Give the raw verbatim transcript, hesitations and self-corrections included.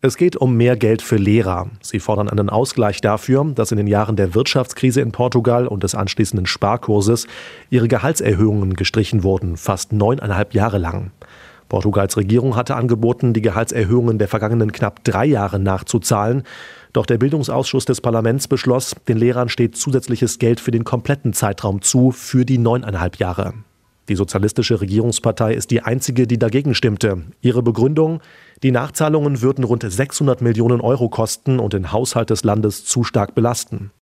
Es geht um mehr Geld für Lehrer. Sie fordern einen Ausgleich dafür, dass in den Jahren der Wirtschaftskrise in Portugal und des anschließenden Sparkurses ihre Gehaltserhöhungen gestrichen wurden, fast neuneinhalb Jahre lang. Portugals Regierung hatte angeboten, die Gehaltserhöhungen der vergangenen knapp drei Jahre nachzuzahlen. Doch der Bildungsausschuss des Parlaments beschloss, den Lehrern steht zusätzliches Geld für den kompletten Zeitraum zu, für die neuneinhalb Jahre. Die sozialistische Regierungspartei ist die einzige, die dagegen stimmte. Ihre Begründung: Die Nachzahlungen würden rund sechshundert Millionen Euro kosten und den Haushalt des Landes zu stark belasten.